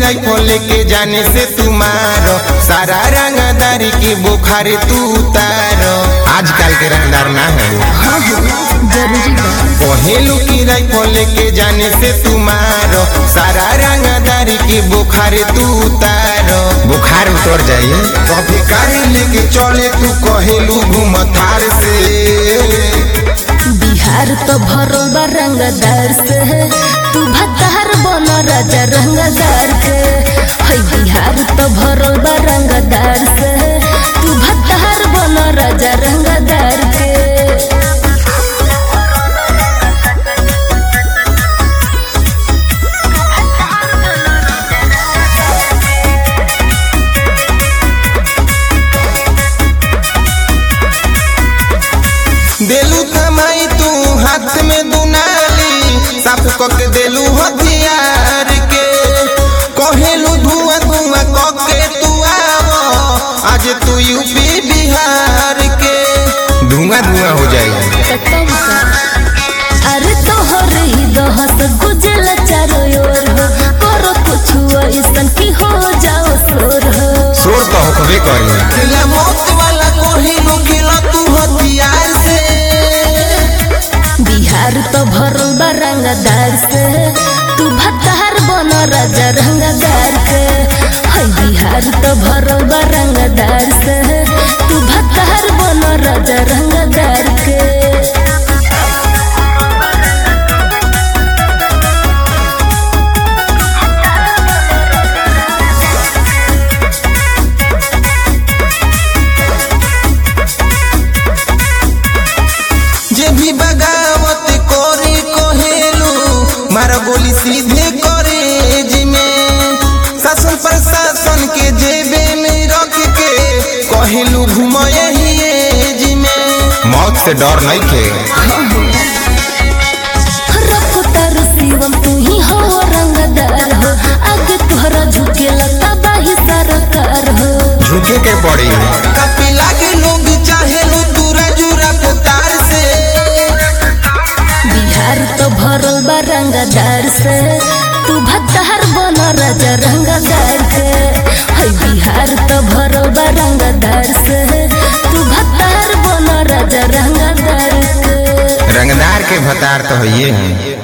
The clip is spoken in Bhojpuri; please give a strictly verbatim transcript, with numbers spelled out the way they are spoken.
राइफल के जाने से तुम्हारो सारा रंगदारी की बुखार तू उतारो। आजकल के रंगदार ना है पहलू की राइफल के जाने से तुम्हारो सारा रंगदारी की बुखार तू उतारो। बुखार उतर जाइए कभी कार लेके चले तू कहेलू घूम थार से। बिहार तो भरल बा रंगदार से तू भतार बन राजा रंगदार के। है बिहार तो भरल बा रंगदार से तू भतार बन राजा रंगदार के। देलू थमाई तू हाथ में दुनाली साफ कके देलू हथियार के। कहेलू धुआं धुआं कके तू आवो आज तू यूपी बिहार के। धुआं धुआं हो जाएगा अरे तोहर ही दहत गुजल चारो ओर हो करो कुछ ऐसन की हो जाओ शोर हो। शोर तो होकबे करी मौत वाला कोहिनू खिला तू हथियार से। बिहार तो भरल बा रंगदार से तू भतार बन राजा रंगदार के। है बिहार तो भरल बा रंगदार से तू भतार बन राजा रंगदार के। जे भी बगावत कोरी कोहेलू मारा गोली सीधे कॉलेज में। शासन प्रशासन के जेबे में रख के कहेलू घूम यही एज में। मौत से डर नहीं थे रफ्तार शिवम तू ही हो रंगदार हो आगे तोहरा झुके लता बाही सरकार हो। झुके के पड़ी कपी लागे लोग चाहेलू तू राजूरा पुतार से। बिहार तो भरल बा रंगदार से तू भतार बन राजा रंगदार के। है बिहार तो भरल बा रंगदार से तू भतार बन राजा रंगदार के। रंगदार के भतार तो है ये हैं।